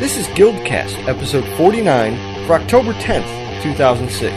This is Guildcast, episode 49, for October 10th, 2006.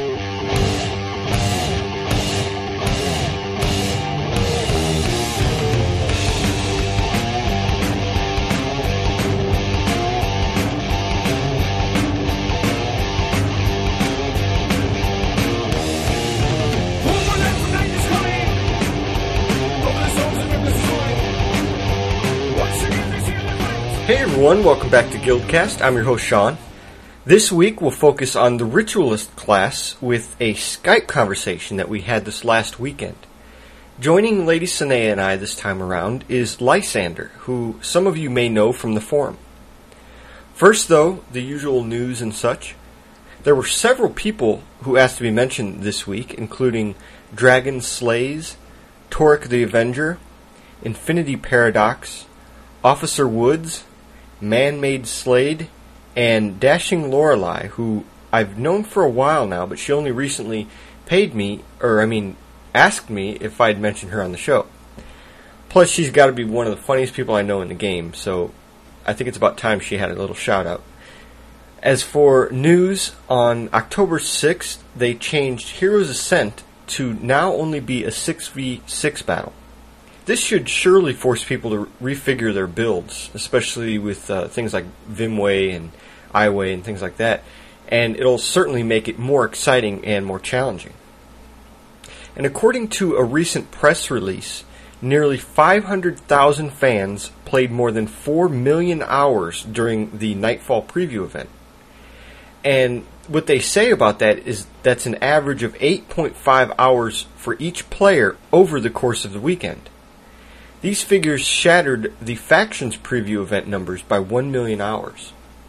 Hey everyone, welcome back to Guildcast. I'm your host Sean. This week we'll focus on the Ritualist class with a Skype conversation that we had this last weekend. Joining Lady Sanea and I this time around is Lysander, who some of you may know from the forum. First though, the usual news and such. There were several people who asked to be mentioned this week, including Dragon Slays, Torek the Avenger, Infinity Paradox, Officer Woods, Man-Made Slade, and Dashing Lorelei, who I've known for a while now, but she only recently asked me if I'd mention her on the show. Plus, she's got to be one of the funniest people I know in the game, so I think it's about time she had a little shout-out. As for news, on October 6th, they changed Heroes Ascent to now only be a 6v6 battle. This should surely force people to refigure their builds, especially with things like Vimway and Iway and things like that, and it'll certainly make it more exciting and more challenging. And according to a recent press release, nearly 500,000 fans played more than 4 million hours during the Nightfall preview event. And what they say about that is that's an average of 8.5 hours for each player over the course of the weekend. These figures shattered the Factions preview event numbers by 1 million hours.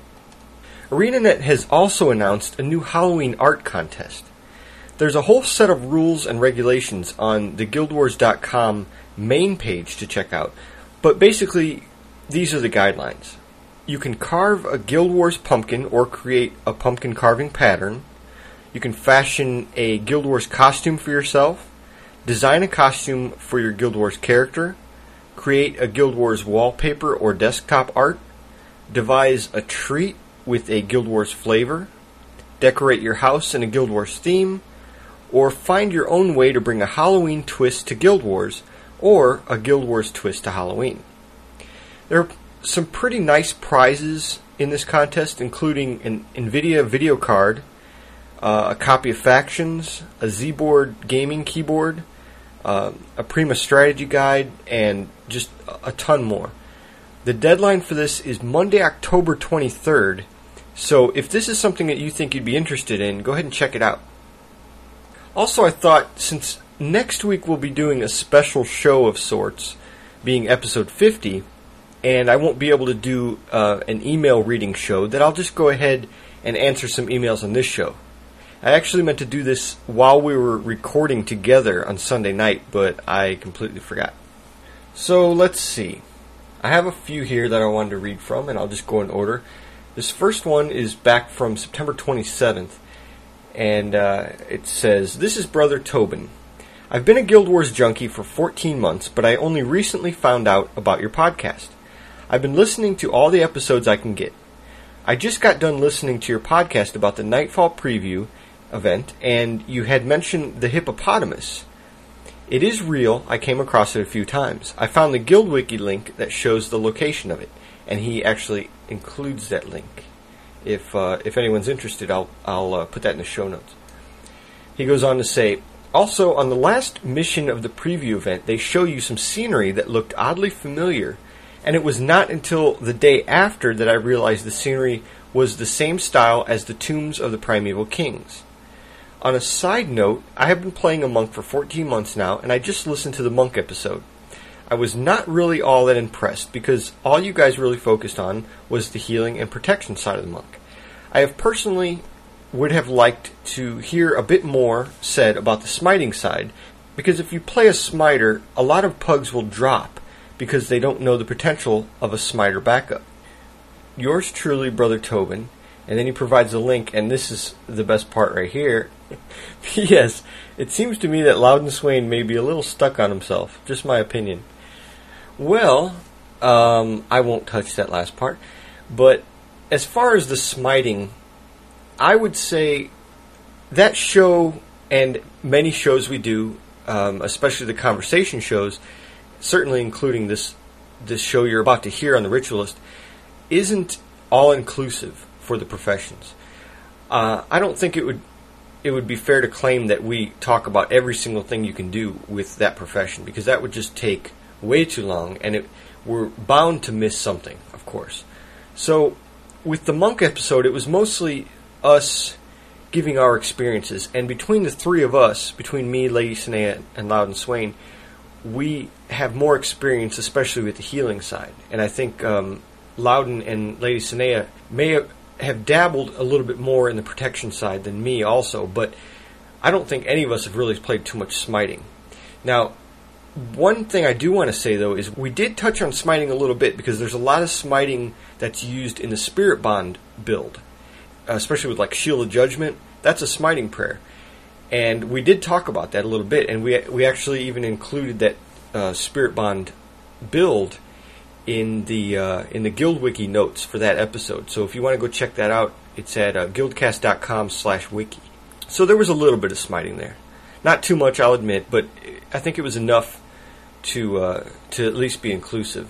ArenaNet has also announced a new Halloween art contest. There's a whole set of rules and regulations on the GuildWars.com main page to check out, but basically these are the guidelines. You can carve a Guild Wars pumpkin or create a pumpkin carving pattern. You can fashion a Guild Wars costume for yourself, design a costume for your Guild Wars character, create a Guild Wars wallpaper or desktop art, devise a treat with a Guild Wars flavor, decorate your house in a Guild Wars theme, or find your own way to bring a Halloween twist to Guild Wars or a Guild Wars twist to Halloween. There are some pretty nice prizes in this contest, including an NVIDIA video card, a copy of Factions, a Z-Board gaming keyboard, a Prima strategy guide, and just a ton more. The deadline for this is Monday, October 23rd, so if this is something that you think you'd be interested in, go ahead and check it out. Also, I thought, since next week we'll be doing a special show of sorts, being episode 50, and I won't be able to do an email reading show, that I'll just go ahead and answer some emails on this show. I actually meant to do this while we were recording together on Sunday night, but I completely forgot. So let's see. I have a few here that I wanted to read from, and I'll just go in order. This first one is back from September 27th, and it says, "This is Brother Tobin. I've been a Guild Wars junkie for 14 months, but I only recently found out about your podcast. I've been listening to all the episodes I can get. I just got done listening to your podcast about the Nightfall preview event, and you had mentioned the hippopotamus. It is real. I came across it a few times. I found the Guild Wiki link that shows the location of it, and he actually includes that link. If anyone's interested, I'll put that in the show notes." He goes on to say, "Also, on the last mission of the preview event, they show you some scenery that looked oddly familiar, and it was not until the day after that I realized the scenery was the same style as the tombs of the Primeval Kings. On a side note, I have been playing a monk for 14 months now, and I just listened to the monk episode. I was not really all that impressed, because all you guys really focused on was the healing and protection side of the monk. I have personally would have liked to hear a bit more said about the smiting side, because if you play a smiter, a lot of pugs will drop, because they don't know the potential of a smiter backup. Yours truly, Brother Tobin." And then he provides a link, and this is the best part right here. P.S. It seems to me that Loudon Swain may be a little stuck on himself. Just my opinion. Well, I won't touch that last part. But as far as the smiting, I would say that show and many shows we do, especially the conversation shows, certainly including this show you're about to hear on The Ritualist, isn't all-inclusive for the professions. I don't think it would be fair to claim that we talk about every single thing you can do with that profession, because that would just take way too long, and we're bound to miss something, of course. So, with the monk episode, it was mostly us giving our experiences, and between the three of us, between me, Lady Sinea, and Loudon Swain, we have more experience, especially with the healing side. And I think Loudon and Lady Sinea may have dabbled a little bit more in the protection side than me also, but I don't think any of us have really played too much smiting. Now, one thing I do want to say, though, is we did touch on smiting a little bit, because there's a lot of smiting that's used in the Spirit Bond build, especially with like Shield of Judgment. That's a smiting prayer. And we did talk about that a little bit, and we actually even included that Spirit Bond build in the Guild Wiki notes for that episode. So if you want to go check that out, it's at guildcast.com/wiki. So there was a little bit of smiting there. Not too much, I'll admit, but I think it was enough to at least be inclusive.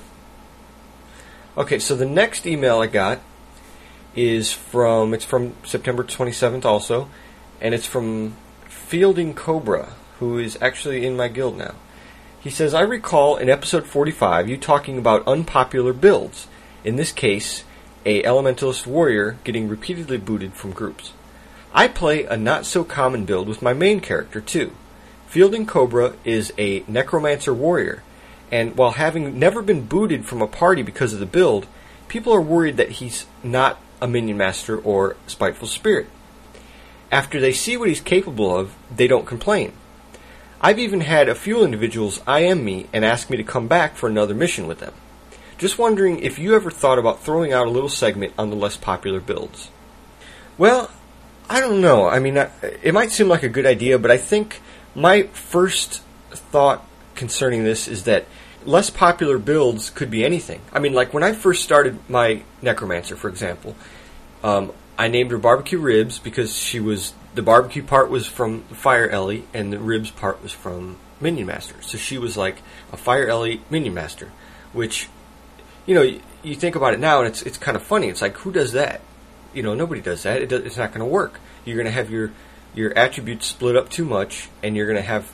Okay, so the next email I got is from September 27th also, and it's from Fielding Cobra, who is actually in my guild now. He says, I recall in episode 45 you talking about unpopular builds, in this case, a Elementalist Warrior getting repeatedly booted from groups. I play a not-so-common build with my main character, too. Fielding Cobra is a Necromancer Warrior, and while having never been booted from a party because of the build, people are worried that he's not a Minion Master or Spiteful Spirit. After they see what he's capable of, they don't complain. I've even had a few individuals IM me and ask me to come back for another mission with them. Just wondering if you ever thought about throwing out a little segment on the less popular builds. Well, I don't know. I mean, it might seem like a good idea, but I think my first thought concerning this is that less popular builds could be anything. I mean, like when I first started my Necromancer, for example, I named her Barbecue Ribs because the barbecue part was from Fire Ellie and the ribs part was from Minion Master. So she was like a Fire Ellie Minion Master, which, you think about it now and it's kind of funny. It's like, who does that? Nobody does that. It's not going to work. You're going to have your attributes split up too much, and you're going to have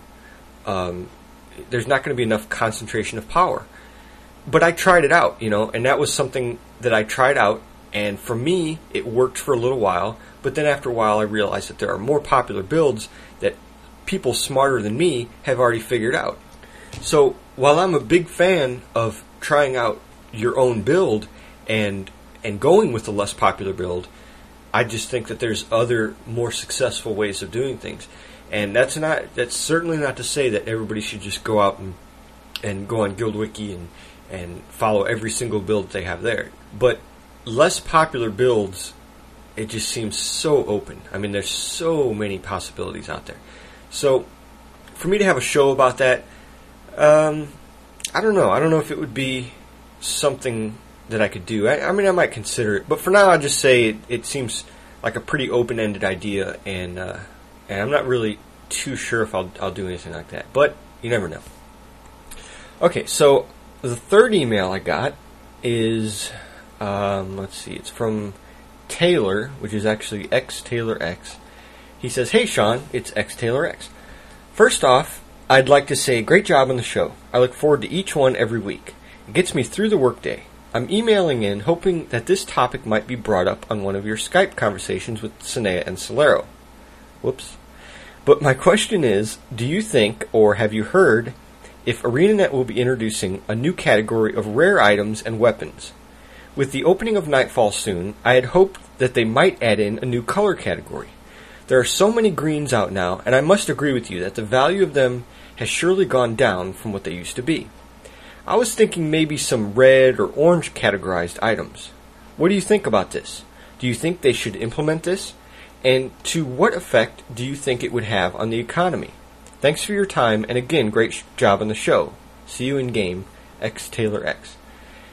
there's not going to be enough concentration of power. But I tried it out, and that was something that I tried out, and for me, it worked for a little while, but then after a while I realized that there are more popular builds that people smarter than me have already figured out. So, while I'm a big fan of trying out your own build and going with the less popular build, I just think that there's other more successful ways of doing things. And that's certainly not to say that everybody should just go out and go on Guild Wiki and follow every single build they have there. But less popular builds, it just seems so open. I mean, there's so many possibilities out there. So, for me to have a show about that, I don't know. I don't know if it would be something that I could do. I mean, I might consider it. But for now, I'll just say it seems like a pretty open-ended idea, and I'm not really too sure if I'll do anything like that. But you never know. Okay, so the third email I got is, let's see, it's from Taylor, which is actually XTaylorX. He says, Hey Sean, it's XTaylorX. First off, I'd like to say great job on the show. I look forward to each one every week. It gets me through the workday. I'm emailing in hoping that this topic might be brought up on one of your Skype conversations with Sinea and Solero. Whoops. But my question is, do you think, or have you heard, if ArenaNet will be introducing a new category of rare items and weapons? With the opening of Nightfall soon, I had hoped that they might add in a new color category. There are so many greens out now, and I must agree with you that the value of them has surely gone down from what they used to be. I was thinking maybe some red or orange categorized items. What do you think about this? Do you think they should implement this? And to what effect do you think it would have on the economy? Thanks for your time, and again, great job on the show. See you in game, XTaylorX.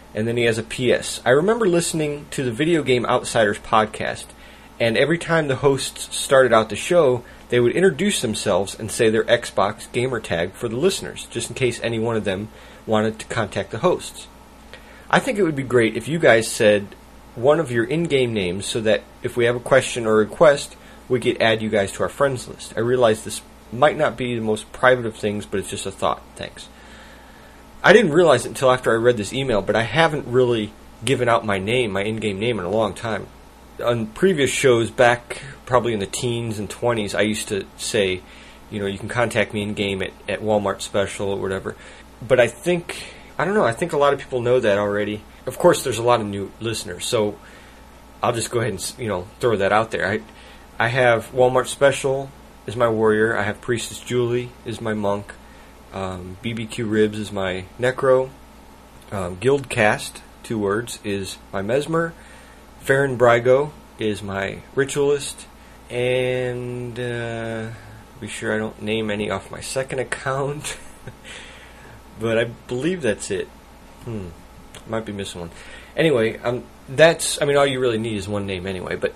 And then he has a PS. I remember listening to the Video Game Outsiders podcast, and every time the hosts started out the show, they would introduce themselves and say their Xbox gamer tag for the listeners, just in case any one of them wanted to contact the hosts. I think it would be great if you guys said one of your in-game names so that if we have a question or a request, we could add you guys to our friends list. I realize this might not be the most private of things, but it's just a thought. Thanks. I didn't realize it until after I read this email, but I haven't really given out my name, my in-game name, in a long time. On previous shows, back probably in the teens and 20s, I used to say, you can contact me in-game at Walmart Special or whatever. But I think a lot of people know that already. Of course, there's a lot of new listeners, so I'll just go ahead and, throw that out there. I have Walmart Special is my warrior. I have Priestess Julie is my monk. BBQ Ribs is my necro. Guildcast, 2 words, is my mesmer. Farron Brygo is my ritualist. And be sure I don't name any off my second account. But I believe that's it. Might be missing one. Anyway, all you really need is one name anyway. But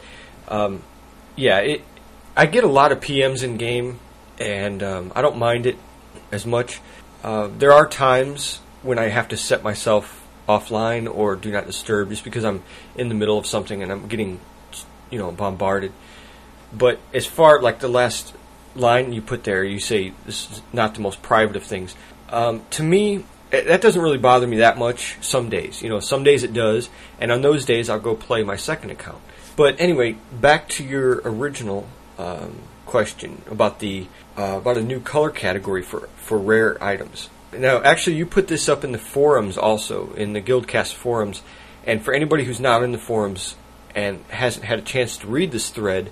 I get a lot of PMs in game, and I don't mind it as much. There are times when I have to set myself offline or do not disturb just because I'm in the middle of something and I'm getting, bombarded. But as far, like the last line you put there, you say this is not the most private of things. To me, that doesn't really bother me that much some days. Some days it does, and on those days I'll go play my second account. But anyway, back to your original question about about a new color category for rare items. Now, actually, you put this up in the forums also, in the Guildcast forums, and for anybody who's not in the forums and hasn't had a chance to read this thread,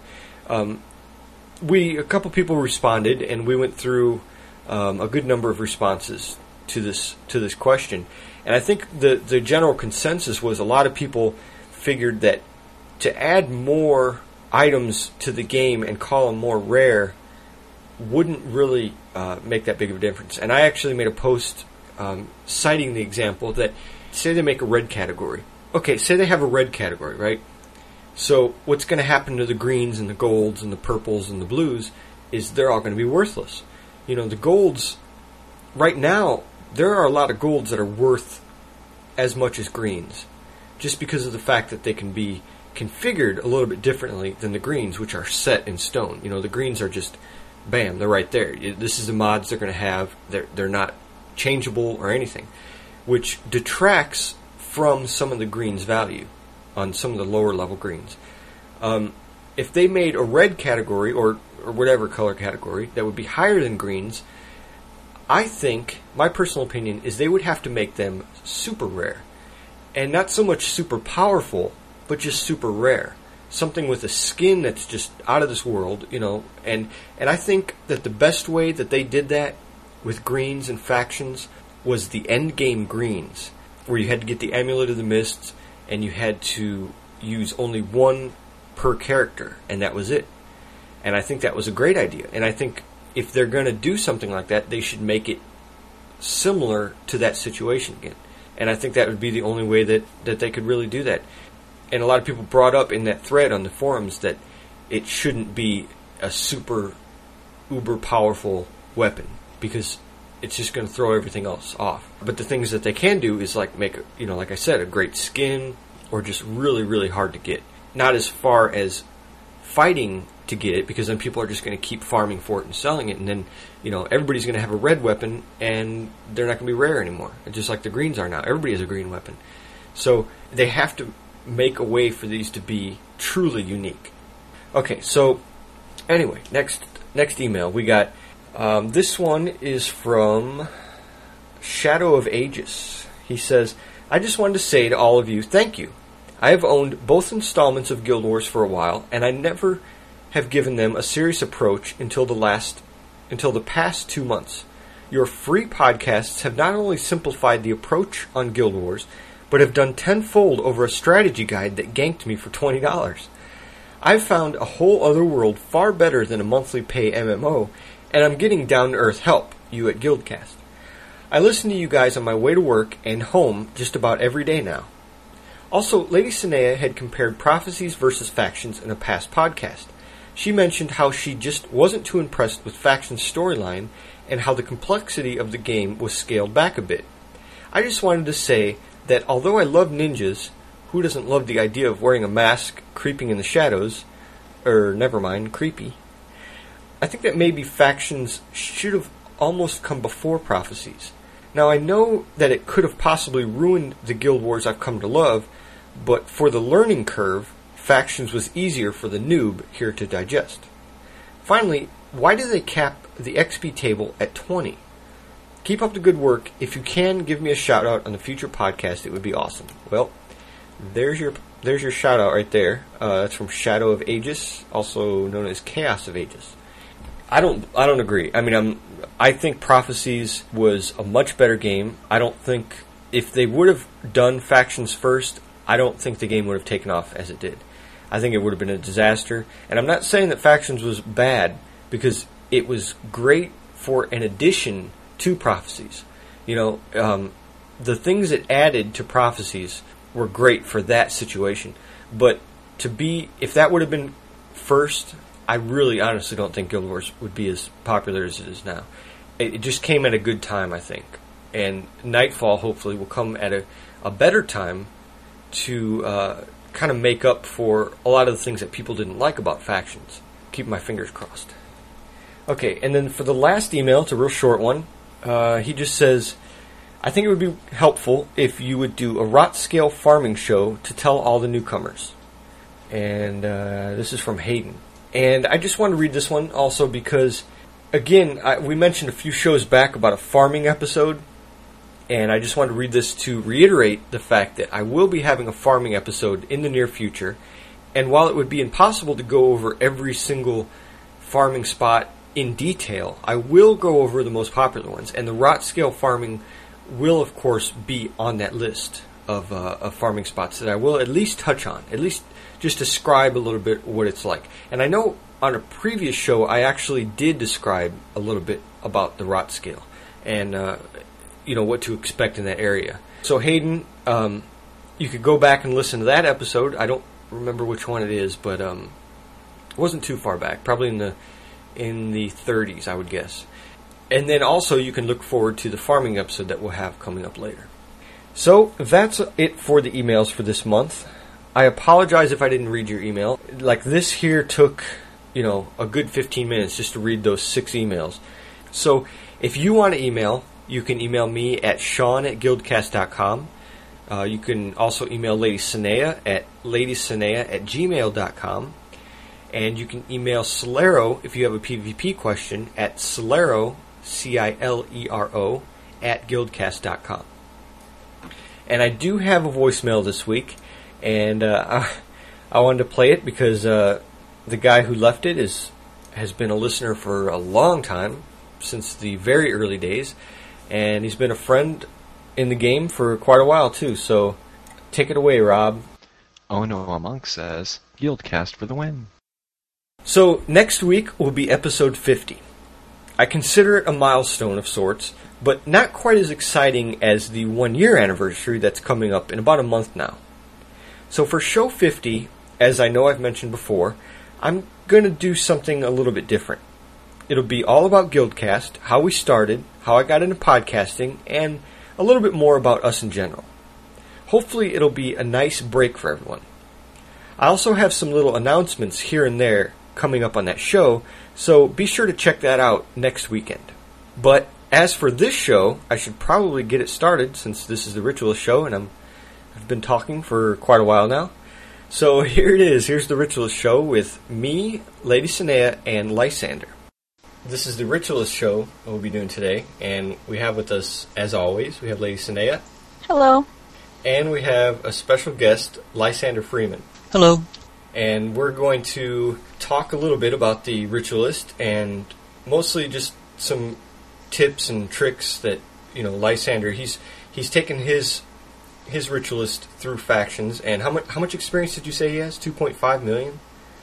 a couple people responded, and we went through a good number of responses to this question. And I think the general consensus was a lot of people figured that to add more items to the game and call them more rare wouldn't really make that big of a difference. And I actually made a post citing the example that, say they make a red category. Okay, say they have a red category, right? So what's going to happen to the greens and the golds and the purples and the blues is they're all going to be worthless. The golds, right now, there are a lot of golds that are worth as much as greens, just because of the fact that they can be configured a little bit differently than the greens, which are set in stone. The greens are just, bam, they're right there. This is the mods they're going to have. They're not changeable or anything, which detracts from some of the greens' value on some of the lower level greens. If they made a red category or whatever color category that would be higher than greens, I think, my personal opinion, is they would have to make them super rare. And not so much super powerful, but just super rare. Something with a skin that's just out of this world, And I think that the best way that they did that with greens and factions was the endgame greens, where you had to get the Amulet of the Mists, and you had to use only one per character, and that was it. And I think that was a great idea. And I think if they're going to do something like that, they should make it similar to that situation again. And I think that would be the only way that they could really do that. And a lot of people brought up in that thread on the forums that it shouldn't be a super uber powerful weapon, because it's just going to throw everything else off. But the things that they can do is like make, like I said, a great skin, or just really, really hard to get. Not as far as fighting to get it, because then people are just going to keep farming for it and selling it, and then everybody's going to have a red weapon, and they're not going to be rare anymore. Just like the greens are now, everybody has a green weapon. So they have to make a way for these to be truly unique. Okay, so anyway, next email we got. This one is from Shadow of Aegis. He says, I just wanted to say to all of you, thank you. I have owned both installments of Guild Wars for a while, and I never have given them a serious approach until the past 2 months. Your free podcasts have not only simplified the approach on Guild Wars, but have done tenfold over a strategy guide that ganked me for $20. I've found a whole other world far better than a monthly pay MMO, and I'm getting down-to-earth help, you at Guildcast. I listen to you guys on my way to work and home just about every day now. Also, Lady Sinea had compared Prophecies versus Factions in a past podcast. She mentioned how she just wasn't too impressed with Factions' storyline and how the complexity of the game was scaled back a bit. I just wanted to say that although I love ninjas, who doesn't love the idea of wearing a mask, creeping in the shadows, creepy, I think that maybe Factions should have almost come before Prophecies. Now I know that it could have possibly ruined the Guild Wars I've come to love, but for the learning curve, Factions was easier for the noob here to digest. Finally, why do they cap the XP table at 20? Keep up the good work. If you can, give me a shout out on the future podcast. It would be awesome. Well, there's your shout out right there. That's from Shadow of Aegis, also known as Chaos of Aegis. I don't agree. I mean, I think Prophecies was a much better game. I don't think if they would have done Factions first, I don't think the game would have taken off as it did. I think it would have been a disaster. And I'm not saying that Factions was bad, because it was great for an addition to Prophecies. You know, the things it added to Prophecies were great for that situation. But if that would have been first, I really honestly don't think Guild Wars would be as popular as it is now. It just came at a good time, I think. And Nightfall, hopefully, will come at a better time to kind of make up for a lot of the things that people didn't like about Factions. Keep my fingers crossed. Okay, and then for the last email, it's a real short one. He just says, I think it would be helpful if you would do a Rot Scale farming show to tell all the newcomers. And this is from Hayden. And I just want to read this one also because, again, we mentioned a few shows back about a farming episode. And I just wanted to read this to reiterate the fact that I will be having a farming episode in the near future. And while it would be impossible to go over every single farming spot in detail, I will go over the most popular ones. And the Rot Scale farming will, of course, be on that list of farming spots that I will at least touch on. At least just describe a little bit what it's like. And I know on a previous show I actually did describe a little bit about the Rot Scale. And what to expect in that area. So Hayden, you could go back and listen to that episode. I don't remember which one it is, but it wasn't too far back. Probably in the 30s, I would guess. And then also you can look forward to the farming episode that we'll have coming up later. So that's it for the emails for this month. I apologize if I didn't read your email. Like this here took, a good 15 minutes just to read those 6 emails. So if you want to email, you can email me at sean@guildcast.com. You can also email Lady Sinea at ladysinea@gmail.com. And you can email Celero if you have a PvP question at Celero, Cilero, @guildcast.com. And I do have a voicemail this week, and I wanted to play it because the guy who left it has been a listener for a long time, since the very early days. And he's been a friend in the game for quite a while, too. So, take it away, Rob. Oh no, a monk says, Guildcast for the win. So, next week will be episode 50. I consider it a milestone of sorts, but not quite as exciting as the 1-year anniversary that's coming up in about a month now. So for show 50, as I know I've mentioned before, I'm going to do something a little bit different. It'll be all about Guildcast, how we started, how I got into podcasting, and a little bit more about us in general. Hopefully it'll be a nice break for everyone. I also have some little announcements here and there coming up on that show, so be sure to check that out next weekend. But as for this show, I should probably get it started since this is the Ritualist show and I've been talking for quite a while now. So here it is. Here's the Ritualist show with me, Lady Sinea, and Lysander. This is the Ritualist show that we'll be doing today, and we have with us, as always, we have Lady Sinea. Hello. And we have a special guest, Lysander Freeman. Hello. And we're going to talk a little bit about the Ritualist, and mostly just some tips and tricks that, Lysander, he's taken his Ritualist through factions, and how much experience did you say he has? 2.5 million?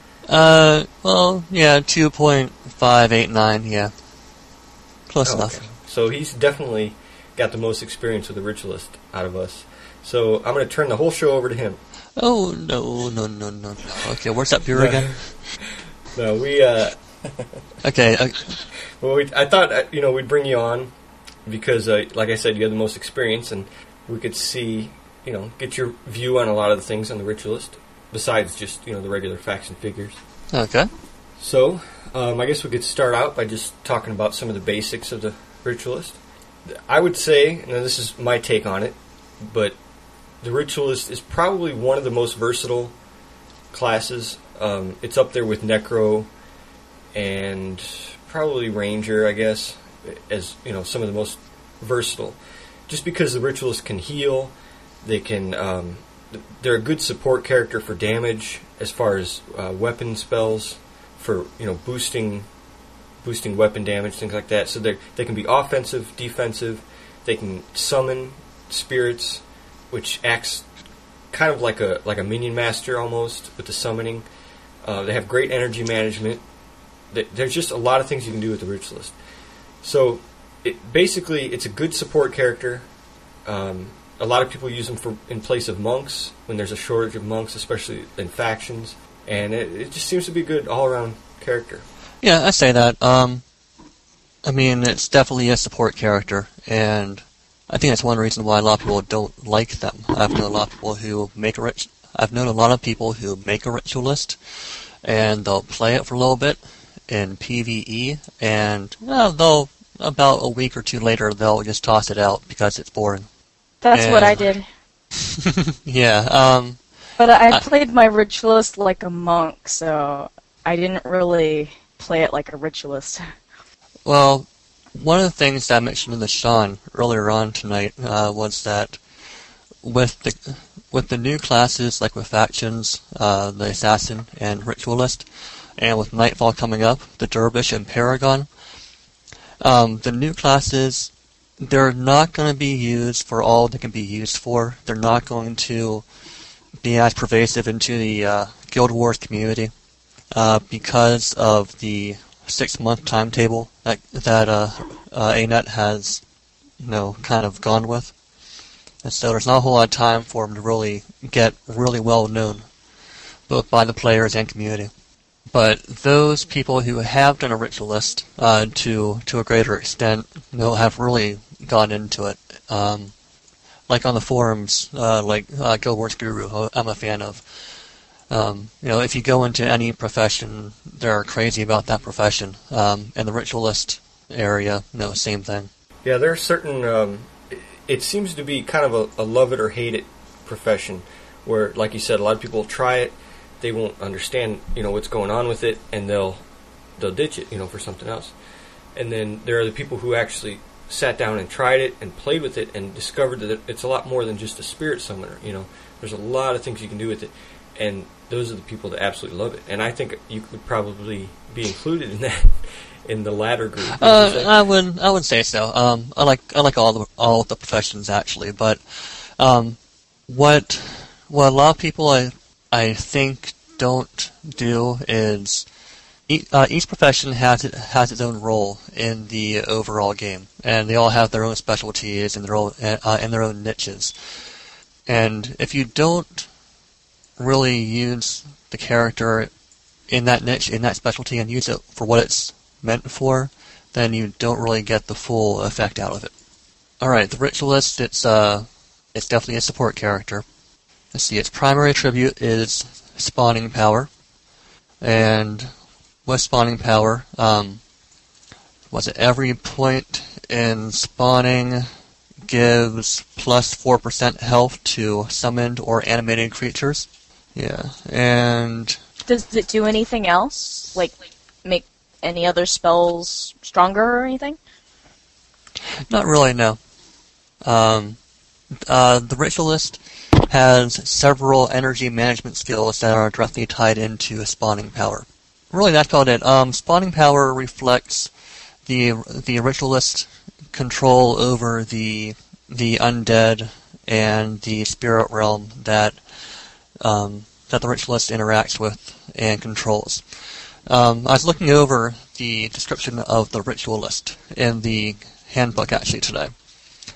Well, yeah, 2.589, yeah. Close enough. Okay. So he's definitely got the most experience with the Ritualist out of us. So I'm going to turn the whole show over to him. Oh, no. Okay, where's that beer again? No, we... Okay. Well, I thought, we'd bring you on because, like I said, you have the most experience, and we could see, get your view on a lot of the things on the Ritualist, besides just, the regular facts and figures. Okay. So, I guess we could start out by just talking about some of the basics of the Ritualist. I would say, and this is my take on it, but the Ritualist is probably one of the most versatile classes. It's up there with Necro and probably Ranger, I guess, as some of the most versatile. Just because the Ritualists can heal, they can. They're a good support character for damage as far as weapon spells for boosting weapon damage, things like that. So they can be offensive, defensive. They can summon spirits, which acts kind of like a minion master almost with the summoning. They have great energy management. There's just a lot of things you can do with the Ritualist. So basically, it's a good support character. A lot of people use them in place of monks when there's a shortage of monks, especially in factions. And it just seems to be a good all-around character. Yeah, I say that. I mean, it's definitely a support character, and I think that's one reason why a lot of people don't like them. I've known a lot of people who make a Ritualist, and they'll play it for a little bit in PvE, and they'll about a week or two later they'll just toss it out because it's boring. That's what I did. Yeah. But I played my Ritualist like a monk, so I didn't really play it like a Ritualist. Well, one of the things that I mentioned in the Sean earlier on tonight was that with the new classes, like with factions, the Assassin and Ritualist, and with Nightfall coming up, the Dervish and Paragon, the new classes, they're not going to be used for all they can be used for. They're not going to be as pervasive into the Guild Wars community because of the 6-month timetable that ANET has, kind of gone with. And so there's not a whole lot of time for them to really get really well known, both by the players and community. But those people who have done a Ritualist to a greater extent, have really gone into it. Like on the forums, Guild Wars Guru, I'm a fan of. If you go into any profession, they're crazy about that profession. And the Ritualist area, same thing. Yeah, there are certain. It seems to be kind of a love it or hate it profession, where, like you said, a lot of people try it, they won't understand, what's going on with it, and they'll ditch it, for something else. And then there are the people who actually sat down and tried it and played with it and discovered that it's a lot more than just a spirit summoner. There's a lot of things you can do with it, and those are the people that absolutely love it. And I think you could probably be included in that, in the latter group. I would say so. I like all the professions actually, but what a lot of people I think don't do is each profession has its own role in the overall game, and they all have their own specialties and their own niches. And if you don't really use the character in that niche, in that specialty, and use it for what it's meant for, then you don't really get the full effect out of it. Alright, the Ritualist, it's definitely a support character. Let's see, its primary attribute is spawning power. And with spawning power, every point in spawning gives plus 4% health to summoned or animated creatures. Yeah, and Does it do anything else? Like, make any other spells stronger or anything? Not really, no. The Ritualist has several energy management skills that are directly tied into spawning power. Really, that's about it. Spawning power reflects the Ritualist control over the undead and the spirit realm that the Ritualist interacts with and controls. I was looking over the description of the Ritualist in the handbook actually today.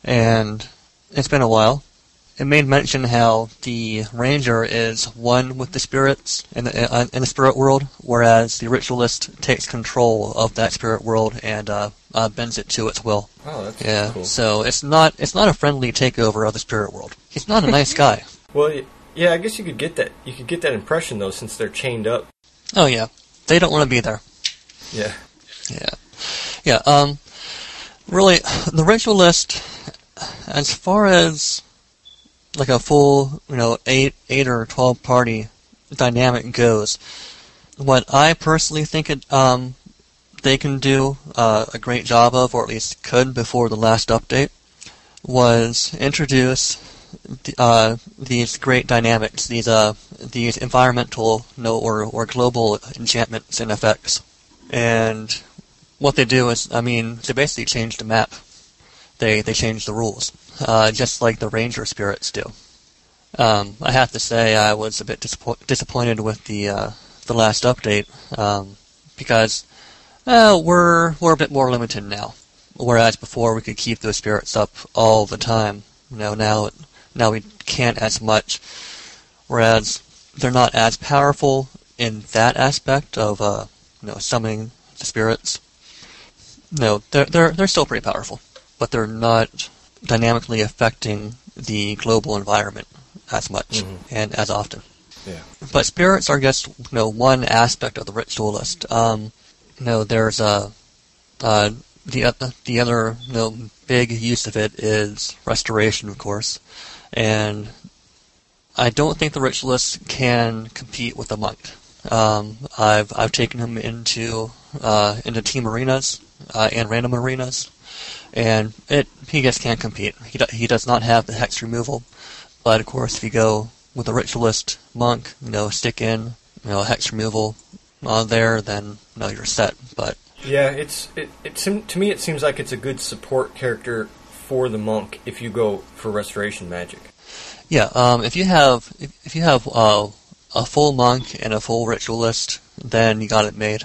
and it's been a while. It made mention how the ranger is one with the spirits in the spirit world, whereas the ritualist takes control of that spirit world and bends it to its will. Oh, that's cool. So it's not a friendly takeover of the spirit world. He's not a nice guy. Well, yeah, I guess you could get that. You could get that impression though, since they're chained up. Oh yeah, they don't want to be there. Yeah. Yeah. Really, the ritualist, as far as like a full, 8 or 12 party dynamic goes, what I personally think they can do a great job of, or at least could before the last update, was introduce these great dynamics, these environmental or global enchantments and effects. And what they do is, they basically change the map. They change the rules, just like the ranger spirits do. I have to say I was a bit disappointed with the last update, because we're a bit more limited now. Whereas before we could keep those spirits up all the time. Now we can't as much. Whereas they're not as powerful in that aspect of summoning the spirits. No, they're still pretty powerful, but they're not dynamically affecting the global environment as much and as often. Yeah. But spirits are just one aspect of the ritualist. There's the other big use of it is restoration, of course, and I don't think the ritualist can compete with the monk. I've taken him into team arenas and random arenas, and he just can't compete. He does not have the hex removal, but of course if you go with a ritualist monk, stick in hex removal there, then you're set. But yeah, to me it seems like it's a good support character for the monk if you go for restoration magic. Yeah, if you have a full monk and a full ritualist, then you got it made.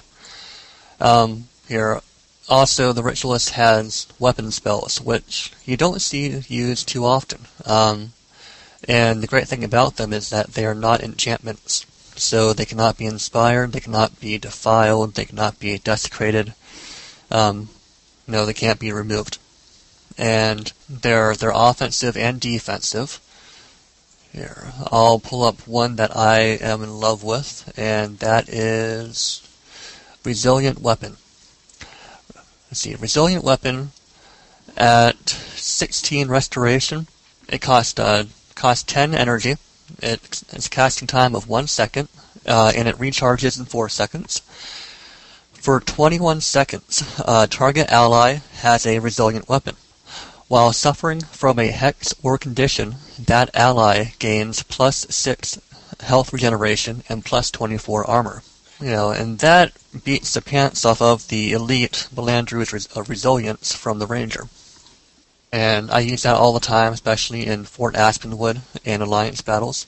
Here, also the ritualist has weapon spells, which you don't see used too often. And the great thing about them is that they are not enchantments, so they cannot be inspired, they cannot be defiled, they cannot be desecrated. They can't be removed. And they're offensive and defensive. Here, I'll pull up one that I am in love with, and that is Resilient Weapon. Let's see, Resilient Weapon at 16 restoration. It costs 10 energy. It's casting time of 1 second, and it recharges in 4 seconds. For 21 seconds, target ally has a resilient weapon. While suffering from a hex or condition, that ally gains +6 health regeneration and +24 armor. And that beats the pants off of the elite Melandru's resilience from the ranger. And I use that all the time, especially in Fort Aspenwood and Alliance battles.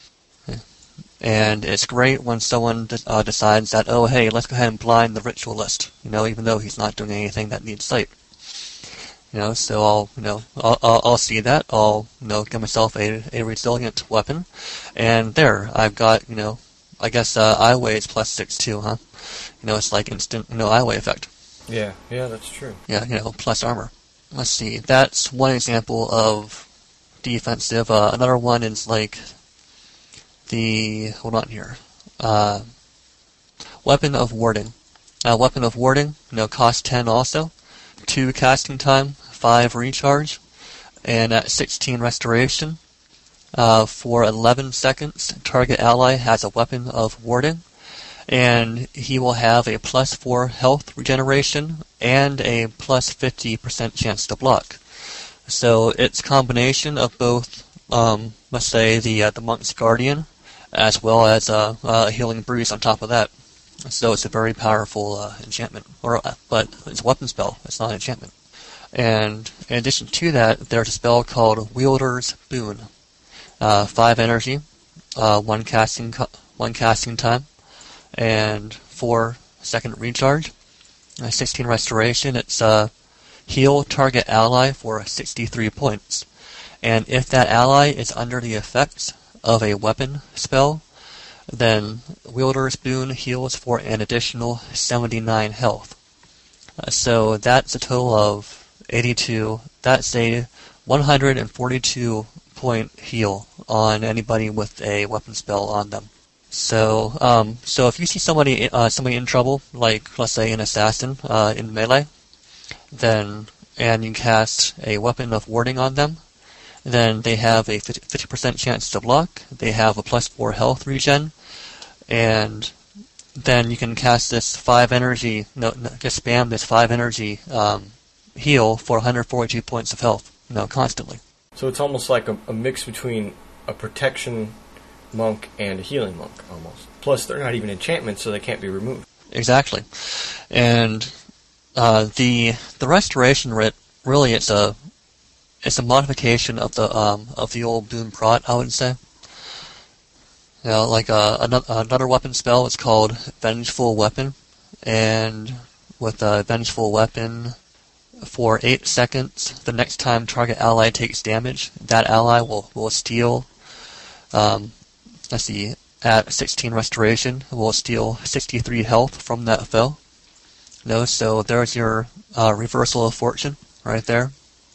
And it's great when someone decides that, oh hey, let's go ahead and blind the ritualist, even though he's not doing anything that needs sight. So I'll see that. I'll, give myself a resilient weapon, and there, I've got, I guess eye is +6 too, huh? It's like instant, eye effect. Yeah, that's true. Yeah, plus armor. Let's see. That's one example of defensive. Another one is like hold on here. Weapon of Warding. Weapon of Warding, cost 10 also. 2 casting time, 5 recharge, and at 16 restoration. For 11 seconds, target ally has a weapon of warding, and he will have a +4 health regeneration and a +50% chance to block. So it's a combination of both, let's say, the Monk's Guardian, as well as a Healing Breeze on top of that. So it's a very powerful enchantment, but it's a weapon spell. It's not an enchantment. And in addition to that, there's a spell called Wielder's Boon. 5 energy, 1 casting time, and 4 second recharge. 16 restoration. It's heal target ally for 63 points. And if that ally is under the effects of a weapon spell, then Wielder's Boon heals for an additional 79 health. So that's a total of 82. That's a 142 point heal on anybody with a weapon spell on them. So if you see somebody in trouble, like let's say an assassin in melee, and you cast a weapon of warding on them, then they have a 50% chance to block. They have a +4 health regen, and then you can cast this 5 energy. Just spam this 5 energy heal for 142 points of health. Constantly. So it's almost like a mix between a protection monk and a healing monk, almost. Plus, they're not even enchantments, so they can't be removed. Exactly, and the restoration writ really it's a modification of the old Boon Prot, I would say. Like another weapon spell is called Vengeful Weapon, and with a Vengeful Weapon, for 8 seconds, the next time target ally takes damage, that ally will steal. At 16 restoration, will steal 63 health from that foe. So there's your reversal of fortune right there.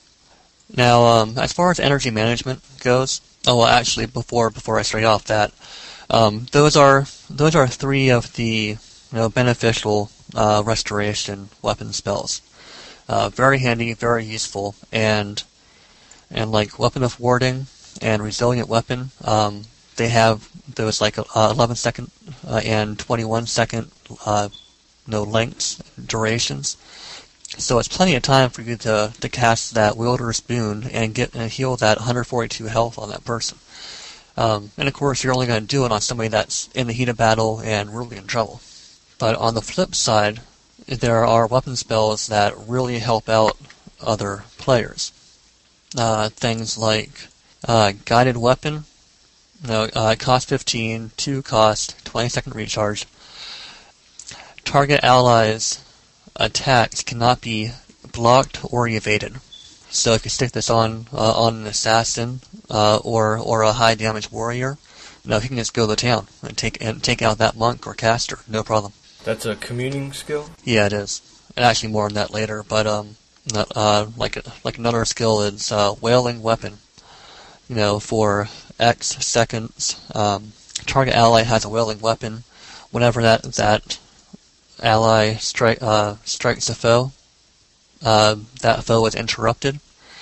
Now, as far as energy management goes, actually, before I start off that, those are 3 of the beneficial restoration weapon spells. Very handy, very useful, and like Weapon of Warding and Resilient Weapon, they have those like 11 second and 21 second lengths, durations. So it's plenty of time for you to cast that Wielder's Boon and heal that 142 health on that person. And of course, you're only going to do it on somebody that's in the heat of battle and really in trouble. But on the flip side, there are weapon spells that really help out other players. Things like Guided Weapon, cost 15, 2 cost, 20 second recharge. Target allies' attacks cannot be blocked or evaded. So if you stick this on an assassin or a high damage warrior, he can just go to town and take out that monk or caster, no problem. That's a communing skill? Yeah, it is. And actually more on that later, but like another skill is Wailing Weapon. For X seconds, target ally has a Wailing Weapon. Whenever that ally strikes a foe, that foe is interrupted.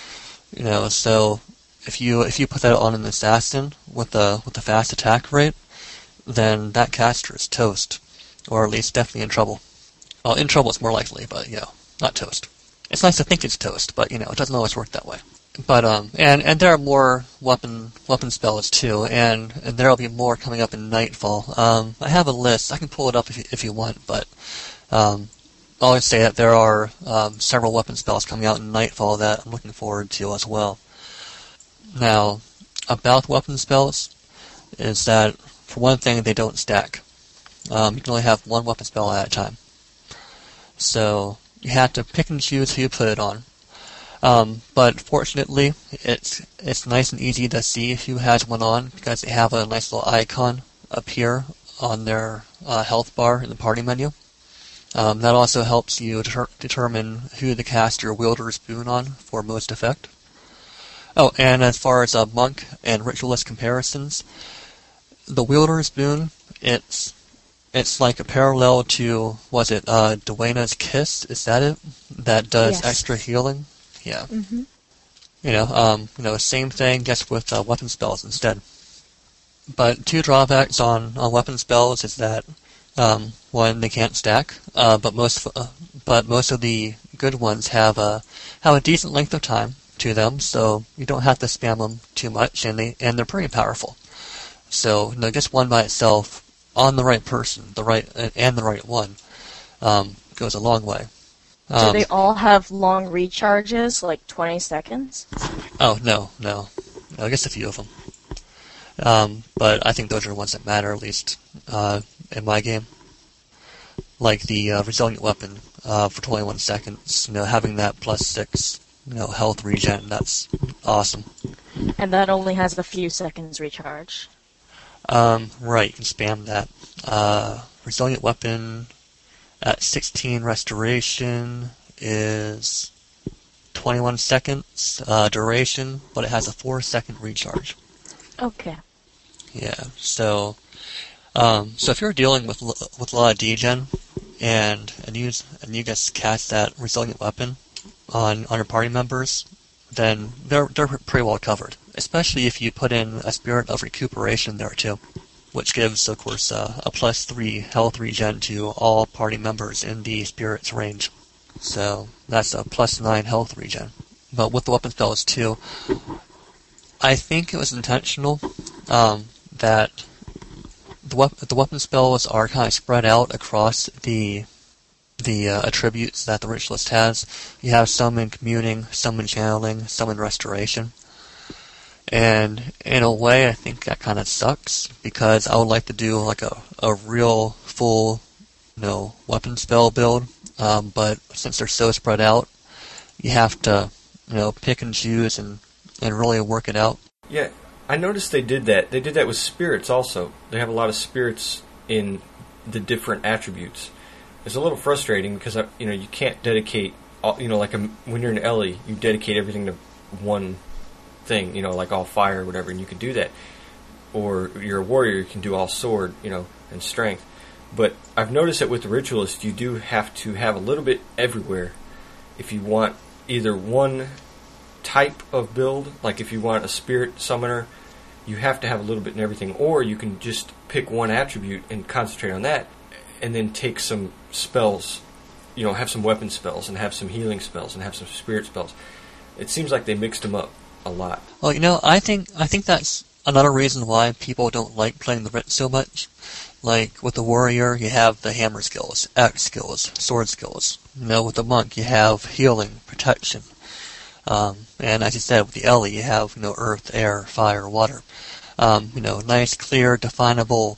So if you put that on an assassin with a fast attack rate, then that caster is toast. Or at least definitely in trouble. Well, in trouble it's more likely, but, not toast. It's nice to think it's toast, but, it doesn't always work that way. But, and there are more weapon spells, too, and there'll be more coming up in Nightfall. I have a list. I can pull it up if you want, but, I'll just say that there are, several weapon spells coming out in Nightfall that I'm looking forward to as well. Now, about weapon spells, is that, for one thing, they don't stack. You can only have one weapon spell at a time. So you have to pick and choose who you put it on. But fortunately, it's nice and easy to see who has one on because they have a nice little icon appear on their health bar in the party menu. That also helps you determine who the caster Wielder's Boon on for most effect. Oh, and as far as monk and ritualist comparisons, the Wielder's Boon, it's like a parallel to, Duena's Kiss? Is that it? That does extra healing? Yeah. Mm-hmm. Same thing, just with weapon spells instead. But 2 drawbacks on weapon spells is that, one, they can't stack, but most of the good ones have a decent length of time to them, so you don't have to spam them too much, and they're pretty powerful. So, just one by itself, on the right person, the right one, goes a long way. Do they all have long recharges, like 20 seconds? Oh, no. I guess a few of them. But I think those are the ones that matter, at least in my game. Like the Resilient Weapon for 21 seconds. Having that +6, health regen, that's awesome. And that only has a few seconds recharge. Right, you can spam that. Resilient weapon at 16 restoration is 21 seconds duration, but it has a 4-second recharge. Okay. Yeah, so if you're dealing with a lot of degen and you guys cast that resilient weapon on your party members, then they're pretty well covered. Especially if you put in a Spirit of Recuperation there too, which gives, of course, a +3 health regen to all party members in the Spirit's range. So that's a +9 health regen. But with the weapon spells too, I think it was intentional that the weapon spells are kind of spread out across the attributes that the Ritualist has. You have some in Communing, some in Channeling, some in Restoration. And in a way, I think that kind of sucks, because I would like to do like a real full, weapon spell build. But since they're so spread out, you have to, pick and choose and really work it out. Yeah, I noticed they did that. They did that with spirits also. They have a lot of spirits in the different attributes. It's a little frustrating because you can't dedicate, when you're an Ellie, you dedicate everything to one thing, like all fire or whatever, and you can do that. Or you're a warrior, you can do all sword, and strength. But I've noticed that with the Ritualist, you do have to have a little bit everywhere if you want either one type of build, like if you want a spirit summoner, you have to have a little bit in everything, or you can just pick one attribute and concentrate on that, and then take some spells, have some weapon spells, and have some healing spells, and have some spirit spells. It seems like they mixed them up a lot. Well, I think that's another reason why people don't like playing the Rit so much. Like, with the warrior, you have the hammer skills, axe skills, sword skills. With the monk, you have healing, protection. And as you said, with the Ellie, you have, earth, air, fire, water. Nice, clear, definable,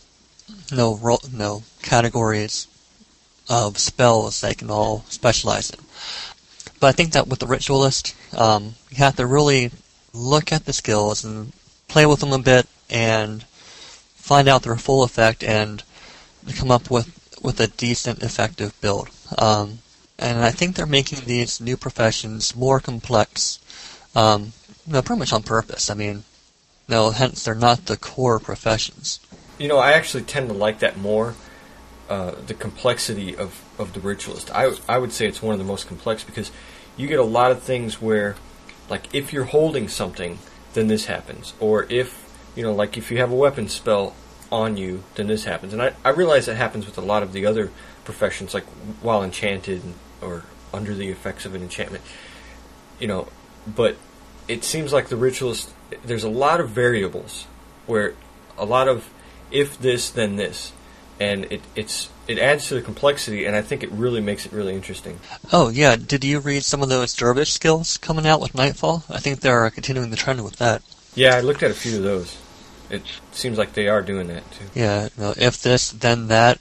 categories of spells they can all specialize in. But I think that with the Ritualist, you have to really look at the skills and play with them a bit and find out their full effect and come up with a decent, effective build. And I think they're making these new professions more complex, pretty much on purpose. Hence they're not the core professions. I actually tend to like that more, the complexity of the Ritualist. I would say it's one of the most complex because you get a lot of things where, like, if you're holding something, then this happens. Or if, if you have a weapon spell on you, then this happens. And I realize that happens with a lot of the other professions, like while enchanted or under the effects of an enchantment. But it seems like the Ritualist, there's a lot of variables where a lot of if this, then this. And it adds to the complexity, and I think it really makes it really interesting. Oh, yeah. Did you read some of those Dervish skills coming out with Nightfall? I think they're continuing the trend with that. Yeah, I looked at a few of those. It seems like they are doing that, too. Yeah, if this, then that.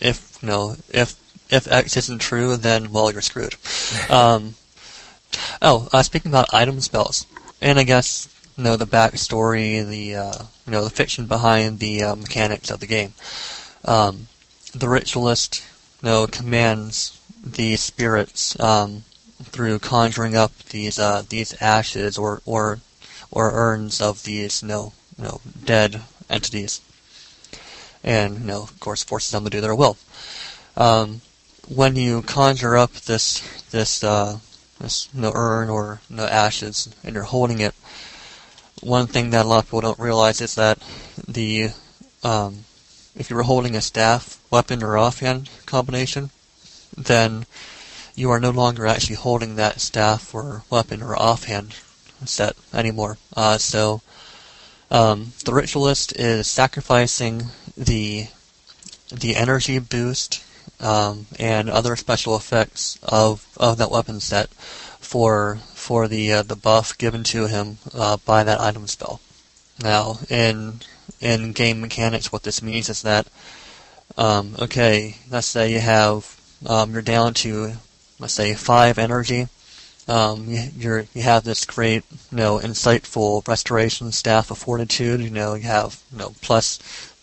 If X isn't true, then, well, you're screwed. Speaking about item spells, and I guess, the backstory, the fiction behind the mechanics of the game. The Ritualist, commands the spirits through conjuring up these ashes or urns of these dead entities, and of course forces them to do their will. When you conjure up this urn or ashes and you're holding it, one thing that a lot of people don't realize is that if you were holding a staff, weapon, or offhand combination, then you are no longer actually holding that staff or weapon or offhand set anymore. So the Ritualist is sacrificing the energy boost and other special effects of that weapon set for the buff given to him by that item spell. Now, in game mechanics, what this means is that, let's say you have, you're down to let's say 5 energy, you have this great, insightful restoration staff of fortitude. You have, plus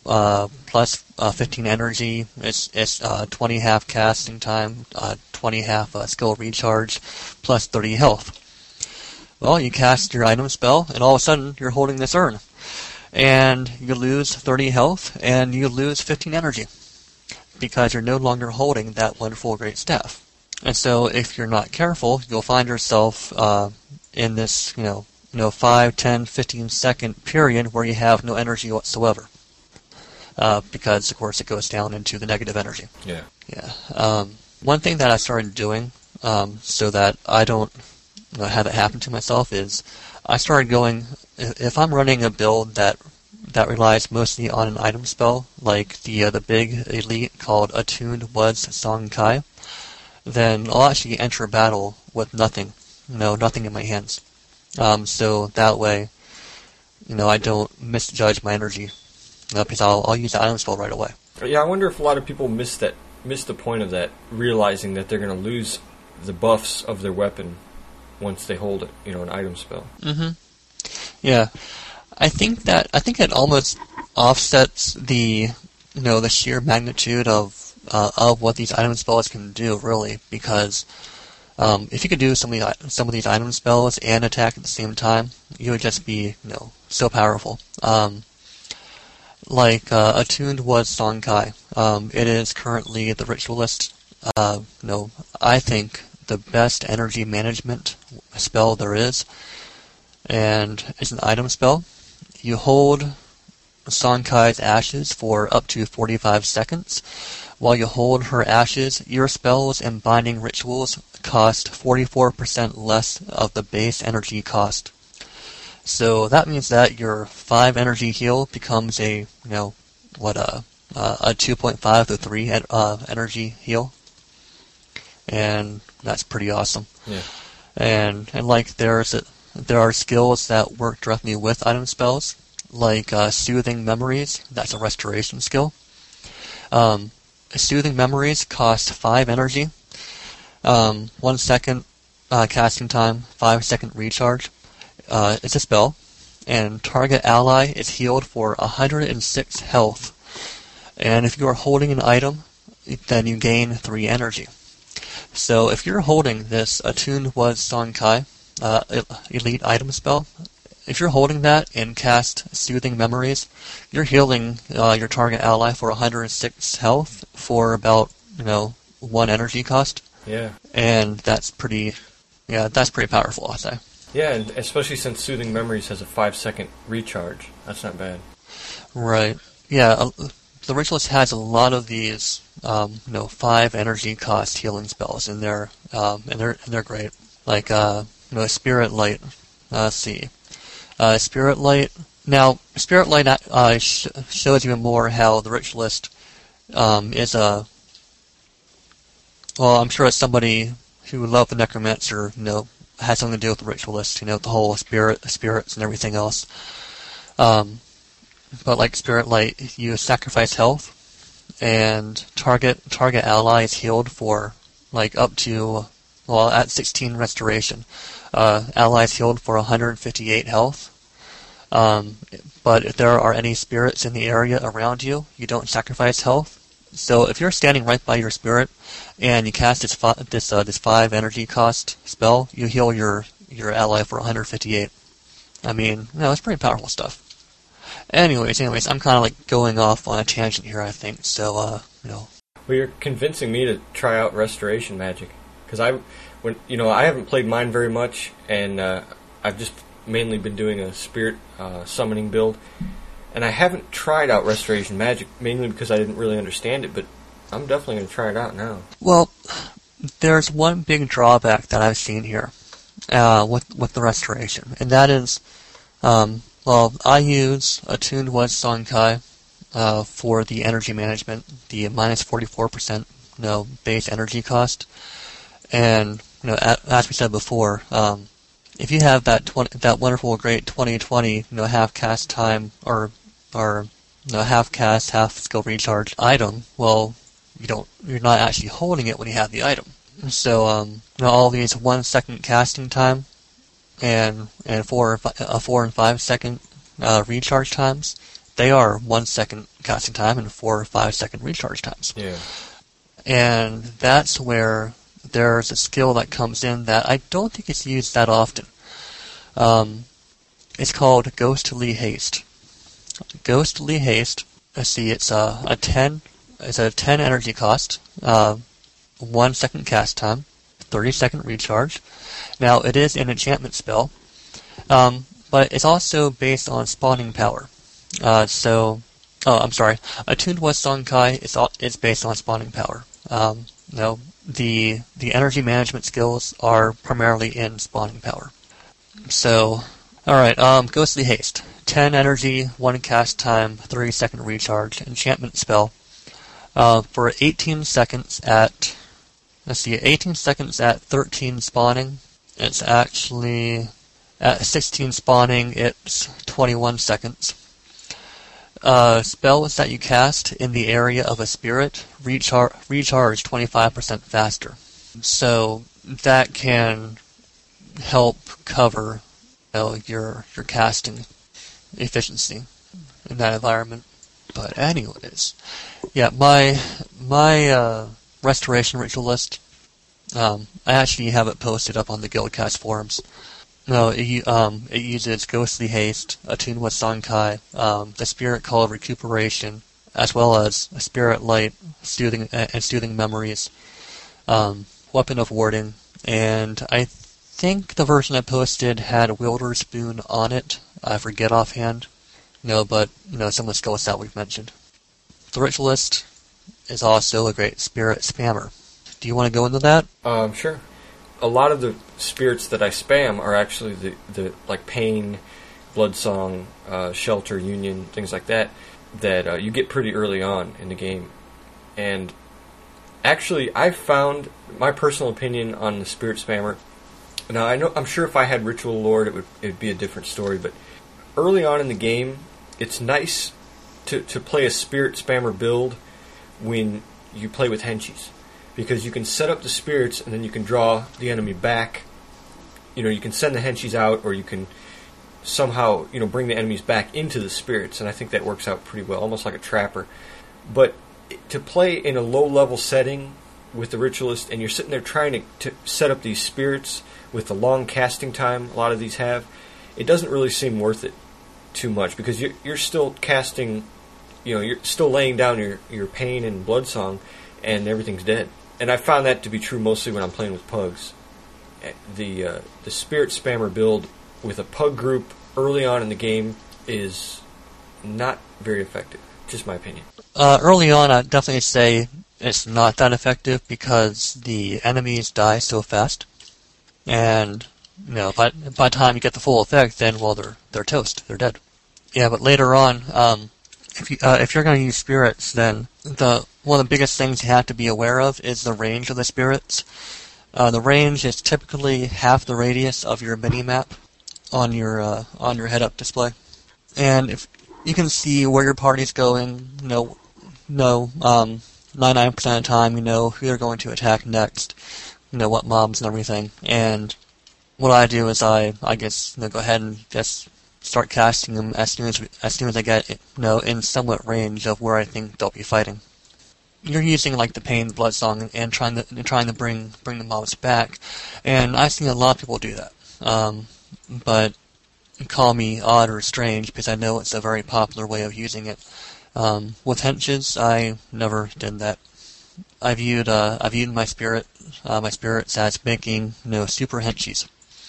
15 energy. It's 20 half casting time, 20 half skill recharge, plus 30 health. Well, you cast your item spell, and all of a sudden you're holding this urn, and you lose 30 health, and you lose 15 energy, because you're no longer holding that wonderful great staff. And so, if you're not careful, you'll find yourself in this, 5, 10, 15 second period where you have no energy whatsoever. Because, of course, it goes down into the negative energy. Yeah. Yeah. One thing that I started doing, so that I don't have it happen to myself, is I started going, if I'm running a build that relies mostly on an item spell, like the big elite called Attuned Woods Song-Kai, then I'll actually enter battle with nothing, nothing in my hands. So that way, I don't misjudge my energy, because I'll use the item spell right away. Yeah, I wonder if a lot of people miss the point of that, realizing that they're going to lose the buffs of their weapon once they hold it, an item spell. Mm-hmm. Yeah. I think it almost offsets the sheer magnitude of what these item spells can do, really, because if you could do some of these item spells and attack at the same time, you would just be so powerful. Like Attuned was Song-Kai. It is currently the Ritualist. I think the best energy management spell there is, and it's an item spell. You hold Song-Kai's ashes for up to 45 seconds. While you hold her ashes, your spells and binding rituals cost 44% less of the base energy cost. So that means that your 5 energy heal becomes a 2.5 to 3 energy heal, and that's pretty awesome. Yeah. And like there are skills that work directly with item spells, like Soothing Memories. That's a restoration skill. Soothing Memories cost 5 energy, 1 second casting time, 5-second recharge. It's a spell, and target ally is healed for 106 health. And if you are holding an item, then you gain 3 energy. So if you're holding this Attuned Was Song-Kai elite item spell, if you're holding that and cast Soothing Memories, you're healing your target ally for 106 health for about 1 energy cost. Yeah. And that's pretty powerful, I say. Yeah, and especially since Soothing Memories has a 5-second recharge. That's not bad. Right. Yeah, the Ritualist has a lot of these 5 energy cost healing spells, and they're great. Like Spirit Light. Let's see. Spirit Light. Now, Spirit Light shows you more how the Ritualist is a. Well, I'm sure it's somebody who loved the Necromancer, has something to do with the Ritualist, the whole spirits and everything else. But like Spirit Light, you sacrifice health, and target ally is healed for up to at 16 restoration. Allies healed for 158 health. But if there are any spirits in the area around you, you don't sacrifice health. So if you're standing right by your spirit and you cast this 5 energy cost spell, you heal your ally for 158. I mean, it's pretty powerful stuff. Anyways, I'm kind of going off on a tangent here, I think. So, Well, you're convincing me to try out Restoration Magic, because I haven't played mine very much, and I've just mainly been doing a spirit summoning build, and I haven't tried out Restoration Magic mainly because I didn't really understand it. But I'm definitely going to try it out now. Well, there's one big drawback that I've seen here with the Restoration, and that is. I use Attuned Was Song-Kai for the energy management, the minus 44% base energy cost, and as we said before, if you have that wonderful great 20/20 half cast time or half cast half skill recharge item, well you're not actually holding it when you have the item. So all these 1 second casting time and 4 and 5 second recharge times, they are 1 second casting time and 4 or 5 second recharge times. Yeah. And that's where there's a skill that comes in that I don't think is used that often. It's called Ghostly Haste. Ghostly Haste. Let's see, it's a 10 energy cost, 1 second cast time, 30 second recharge. Now it is an enchantment spell, but it's also based on spawning power. I'm sorry. Attuned with Sonkai is based on spawning power. No, the energy management skills are primarily in spawning power. So, alright, Ghostly Haste. 10 energy, 1 cast time, 30 second recharge, enchantment spell. For 18 seconds at 13 spawning. It's actually, at 16 spawning, it's 21 seconds. Spells that you cast in the area of a spirit recharge 25% faster. So that can help cover your casting efficiency in that environment. But anyways, yeah, my restoration ritualist, I actually have it posted up on the Guildcast forums. No, it uses Ghostly Haste, Attune with Sonkai, the Spirit Call of Recuperation, as well as a Spirit Light, Soothing Memories, Weapon of Warding, and I think the version I posted had Wielder's Boon on it. I forget offhand. But some of the skills that we've mentioned. The Ritualist is also a great spirit spammer. Do you want to go into that? Sure. A lot of the spirits that I spam are actually the like Pain, Bloodsong, Shelter, Union, things like that you get pretty early on in the game. And actually, I've found my personal opinion on the spirit spammer. Now, I'm sure if I had Ritual Lord, it'd be a different story. But early on in the game, it's nice to play a spirit spammer build when you play with henchies, because you can set up the spirits and then you can draw the enemy back. You can send the henchies out, or you can somehow bring the enemies back into the spirits, and I think that works out pretty well, almost like a trapper. But to play in a low-level setting with the Ritualist, and you're sitting there trying to set up these spirits with the long casting time a lot of these have, it doesn't really seem worth it too much, because you're still casting, you're still laying down your Pain and Bloodsong, and everything's dead. And I found that to be true mostly when I'm playing with pugs. The spirit spammer build with a pug group early on in the game is not very effective. Just my opinion. Early on, I'd definitely say it's not that effective because the enemies die so fast, and by the time you get the full effect, then they're toast, they're dead. Yeah, but later on, if you're going to use spirits, then one of the biggest things you have to be aware of is the range of the spirits. The range is typically half the radius of your mini-map on your head-up display, and if you can see where your party's going, 99% of the time, who they're going to attack next, what mobs and everything. And what I do is I guess go ahead and just start casting them as soon as I get in somewhat range of where I think they'll be fighting. You're using like the Pain, Bloodsong, and trying to bring the mobs back, and I've seen a lot of people do that. But call me odd or strange because I know it's a very popular way of using it. With henches, I never did that. I viewed my spirits as making super henchies.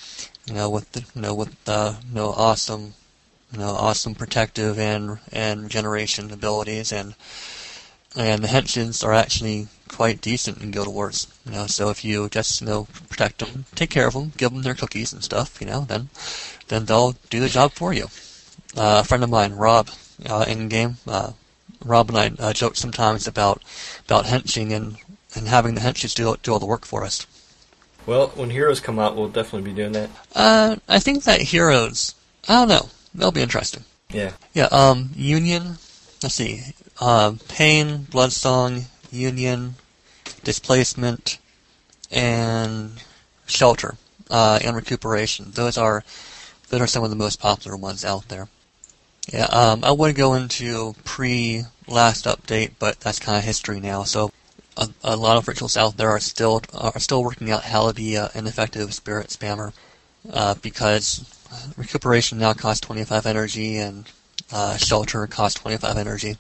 With awesome protective and regeneration abilities, and the henchins are actually quite decent in Guild Wars. So if you just protect them, take care of them, give them their cookies and stuff, then they'll do the job for you. A friend of mine, Rob, in game, Rob and I joke sometimes about henching and having the henches do all the work for us. Well, when Heroes come out, we'll definitely be doing that. I think that Heroes, I don't know, they'll be interesting. Yeah. Yeah, Union, let's see, Pain, Bloodsong, Union, Displacement, and Shelter, and Recuperation. Those are some of the most popular ones out there. Yeah, I would go into pre-last update, but that's kind of history now. So a lot of rituals out there are still working out how to be an effective spirit spammer, because Recuperation now costs 25 energy and Shelter costs 25 energy.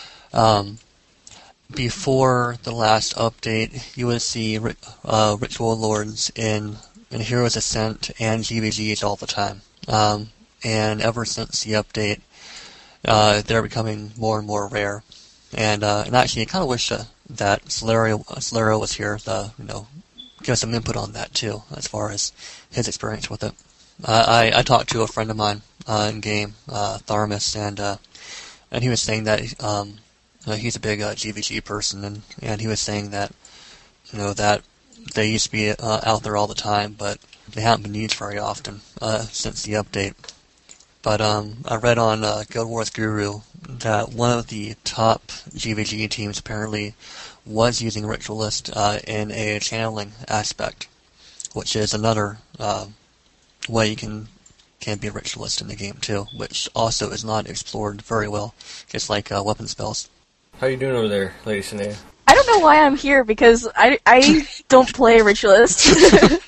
Before the last update, you would see Ritual Lords in Heroes Ascent and GVGs all the time. And ever since the update, they're becoming more and more rare. And actually, I kind of wish that Solero was here to, give us some input on that too, as far as his experience with it. I talked to a friend of mine in game, Tharmus, and he was saying that he's a big GVG person, and he was saying that that they used to be out there all the time, but they haven't been used very often since the update. But I read on Guild Wars Guru that one of the top GVG teams apparently was using Ritualist in a channeling aspect, which is another way you can be a Ritualist in the game too, which also is not explored very well, just like weapon spells. How you doing over there, Lady Sinea? I don't know why I'm here, because I don't play Ritualist.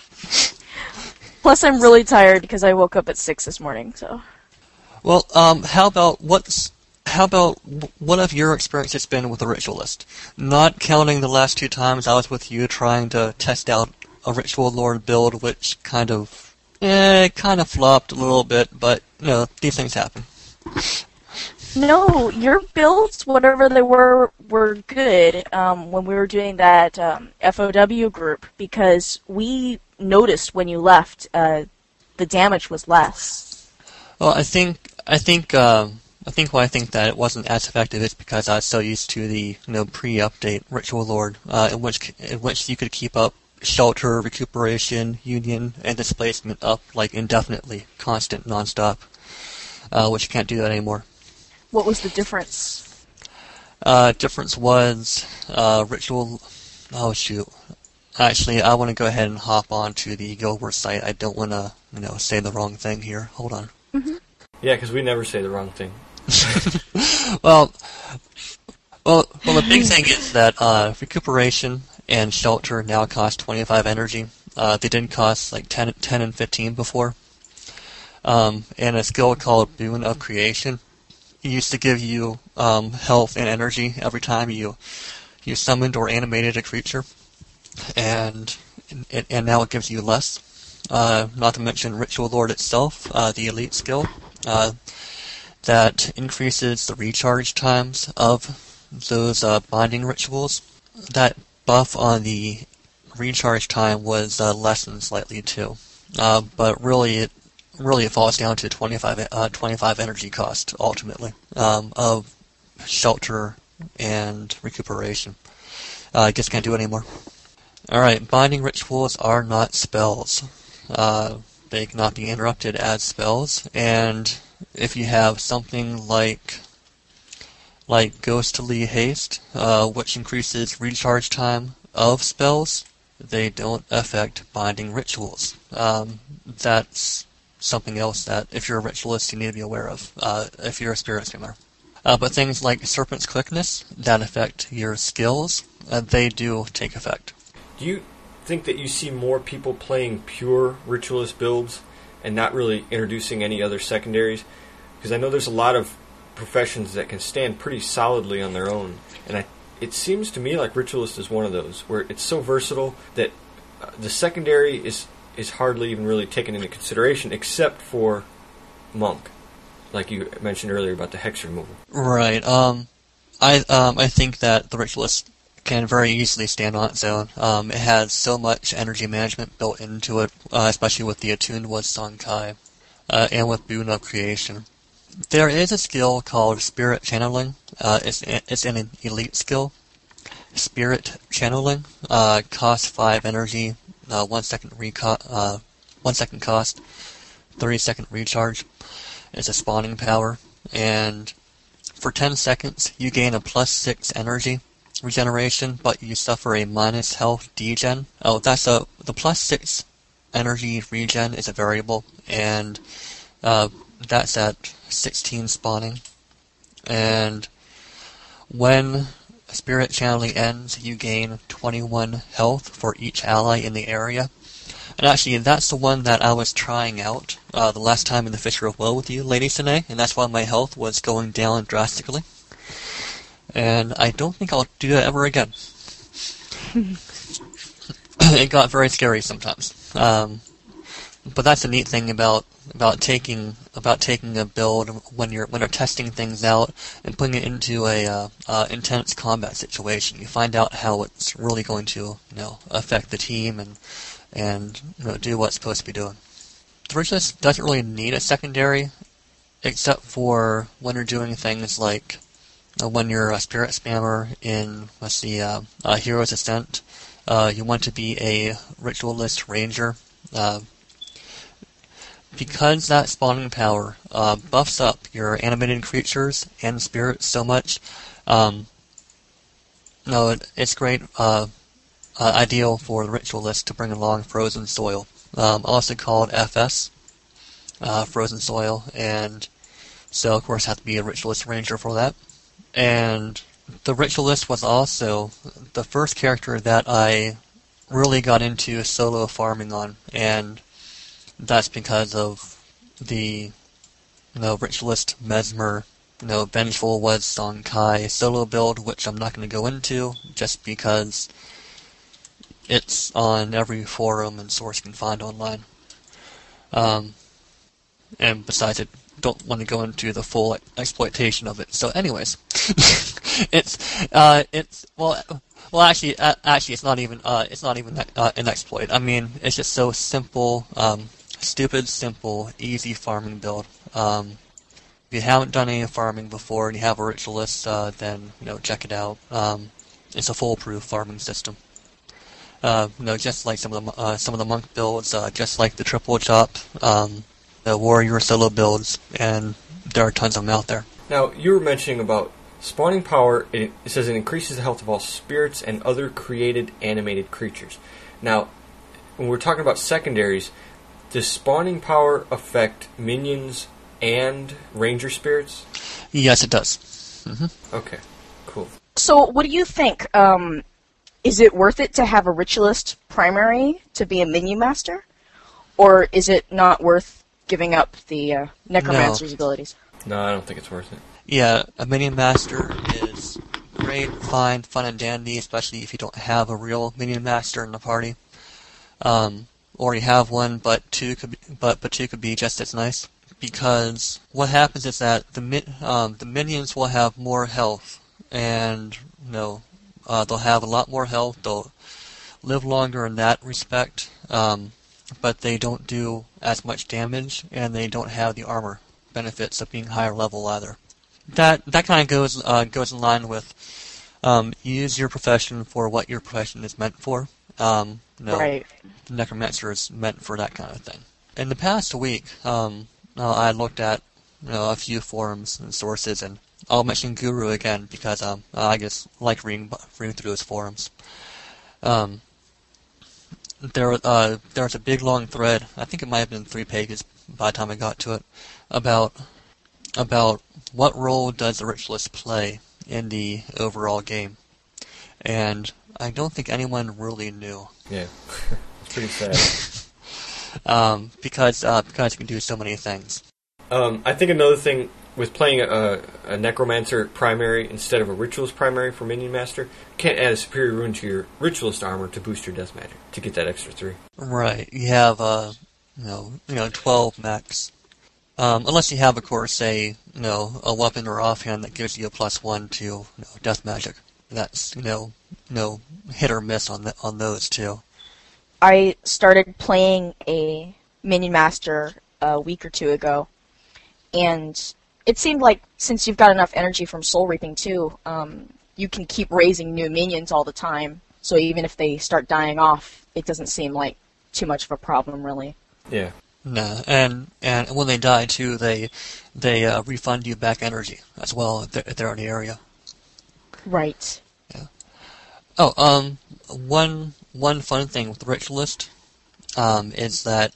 Plus, I'm really tired because I woke up at 6 this morning, so... Well, how about what have your experience has been with a Ritualist? Not counting the last 2 times I was with you trying to test out a Ritual Lord build, which kind of flopped a little bit, but, these things happen. No, your builds, whatever they were good when we were doing that FOW group, because we noticed when you left the damage was less. Well, I think why I think that it wasn't as effective is because I was so used to the pre-update Ritual Lord, in which you could keep up Shelter, Recuperation, Union, and Displacement up like indefinitely, constant, non-stop, which you can't do that anymore. What was the difference? Difference was Ritual. Oh shoot! Actually, I want to go ahead and hop on to the Guild Wars site. I don't want to say the wrong thing here. Hold on. Mm-hmm. Yeah, because we never say the wrong thing. Well, the big thing is that Recuperation and Shelter now cost 25 energy. They didn't cost like 10 and 15 before. And a skill called Boon of Creation used to give you health and energy every time you summoned or animated a creature, and now it gives you less. Not to mention Ritual Lord itself, the elite skill, that increases the recharge times of those binding rituals. That buff on the recharge time was lessened slightly too, but really it falls down to 25 energy cost ultimately of Shelter and Recuperation. I just can't do it anymore. Alright, binding rituals are not spells. They cannot be interrupted as spells, and if you have something like Ghostly Haste, which increases recharge time of spells, they don't affect binding rituals. That's something else that, if you're a ritualist, you need to be aware of, if you're a spirit spammer. But things like Serpent's Quickness, that affect your skills, they do take effect. Do you think that you see more people playing pure ritualist builds and not really introducing any other secondaries? Because I know there's a lot of professions that can stand pretty solidly on their own, and it seems to me like ritualist is one of those where it's so versatile that the secondary is hardly even really taken into consideration, except for monk, like you mentioned earlier about the hex removal. Right. I think that the ritualist can very easily stand on its own. It has so much energy management built into it, especially with the Attuned Wood Sankai, and with Boon of Creation. There is a skill called Spirit Channeling. It's an elite skill. Spirit Channeling costs 5 energy, 1 second 1 second cost, 30-second recharge. It's a spawning power, and for 10 seconds you gain a +6 energy regeneration, but you suffer a minus health degen. Oh, the +6 energy regen is a variable, and that's at 16 spawning. And when spirit channeling ends, you gain 21 health for each ally in the area. And actually, that's the one that I was trying out the last time in the Fissure of Woe with you, Lady Sine, and that's why my health was going down drastically. And I don't think I'll do that ever again. It got very scary sometimes. But that's the neat thing about taking a build when you're testing things out and putting it into a intense combat situation. You find out how it's really going to affect the team and do what it's supposed to be doing. The Ritualist doesn't really need a secondary, except for when you're doing things like when you're a Spirit Spammer in, Hero's Ascent. You want to be a Ritualist Ranger. Because that spawning power buffs up your animated creatures and spirits so much, it's great, ideal for the Ritualist to bring along Frozen Soil, also called FS, Frozen Soil, and so of course have to be a Ritualist Ranger for that. And the Ritualist was also the first character that I really got into solo farming on, and that's because of the Ritualist Mesmer, Vengeful was Sonkai solo build, which I'm not going to go into just because it's on every forum and source you can find online. And besides, I don't want to go into the full exploitation of it. So, anyways, actually, it's not even an exploit. I mean, it's just so simple. Stupid, simple, easy farming build. If you haven't done any farming before and you have a Ritualist, then check it out. It's a foolproof farming system. Just like some of the monk builds, just like the triple chop, the warrior solo builds, and there are tons of them out there. Now, you were mentioning about spawning power. It says it increases the health of all spirits and other created animated creatures. Now, when we're talking about secondaries, does spawning power affect minions and ranger spirits? Yes, it does. Mm-hmm. Okay, cool. So, what do you think? Is it worth it to have a Ritualist primary to be a minion master? Or is it not worth giving up the Necromancer's abilities? No, I don't think it's worth it. Yeah, a minion master is great, fine, fun and dandy, especially if you don't have a real minion master in the party. Or you have one, but two could be just as nice. Because what happens is that the minions will have more health, and they'll have a lot more health. They'll live longer in that respect, but they don't do as much damage, and they don't have the armor benefits of being higher level either. That kind of goes in line with use your profession for what your profession is meant for. Right. The Necromancer is meant for that kind of thing. In the past week, I looked at a few forums and sources, and I'll mention Guru again because I just like reading through those forums. There was a big long thread. I think it might have been 3 pages by the time I got to it about what role does the Ritualist play in the overall game, and I don't think anyone really knew. Yeah, it's pretty sad. Because you can do so many things. I think another thing with playing a Necromancer primary instead of a Ritualist primary for Minion Master, you can't add a superior rune to your Ritualist armor to boost your Death Magic to get that extra 3. Right. You have 12 max. Unless you have, of course, a weapon or offhand that gives you a +1 to Death Magic. That's hit or miss on those too. I started playing a Minion Master a week or 2 ago, and it seemed like since you've got enough energy from Soul Reaping too, you can keep raising new minions all the time. So even if they start dying off, it doesn't seem like too much of a problem, really. Yeah. No, and when they die too, they refund you back energy as well if they're in the area. Right. Yeah. Oh, one fun thing with the Ritualist is that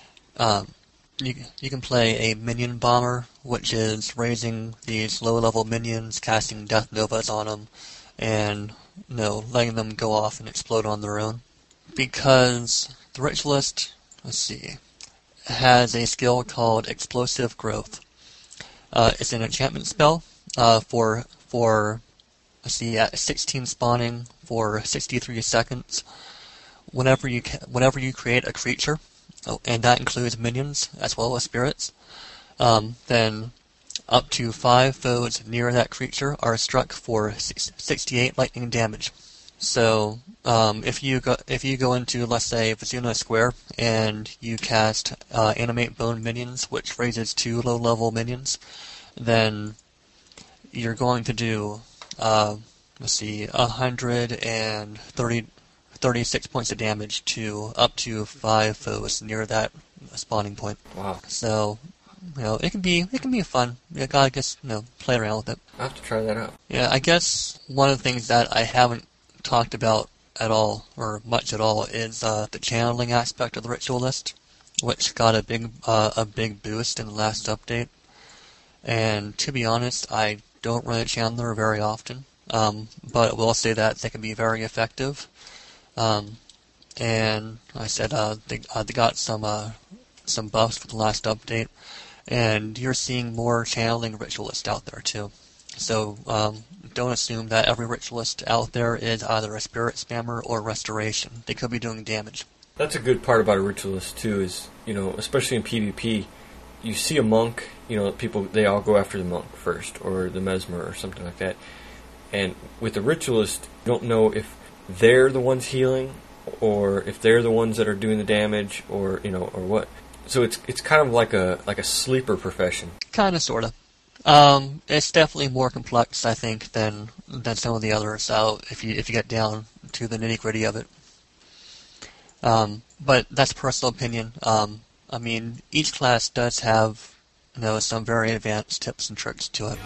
you can play a minion bomber, which is raising these low-level minions, casting Death Novas on them, and letting them go off and explode on their own. Because the Ritualist, has a skill called Explosive Growth. It's an enchantment spell for at 16 spawning for 63 seconds. Whenever you create a creature, and that includes minions as well as spirits, then up to 5 foes near that creature are struck for 68 lightning damage. So if you go into, let's say, Vizuna Square and you cast Animate Bone Minions, which raises 2 low-level minions, then you're going to do 136 points of damage to up to 5 foes near that spawning point. Wow. So, it can be fun. You gotta just, play around with it. I'll have to try that out. Yeah, I guess one of the things that I haven't talked about at all, or much at all, is the channeling aspect of the Ritualist, which got a big boost in the last update. And to be honest, I don't really channel her very often, but I will say that they can be very effective. And I said they got some buffs for the last update, and you're seeing more channeling Ritualist out there too. So don't assume that every Ritualist out there is either a Spirit Spammer or Restoration. They could be doing damage. That's a good part about a Ritualist too, is, especially in PvP, you see a monk, people, they all go after the monk first, or the Mesmer, or something like that. And with the Ritualist, you don't know if they're the ones healing, or if they're the ones that are doing the damage, or or what. So it's kind of like a sleeper profession. Kind of, sort of. It's definitely more complex, I think, than some of the others. If you get down to the nitty gritty of it. But that's personal opinion. I mean, each class does have, some very advanced tips and tricks to it.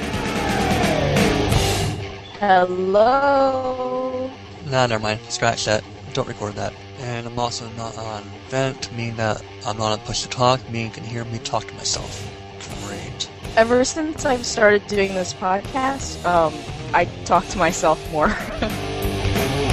Hello? Nah, never mind. Scratch that. Don't record that. And I'm also not on vent, meaning that I'm not on push to talk, meaning you can hear me talk to myself from rage. Ever since I've started doing this podcast, I talk to myself more.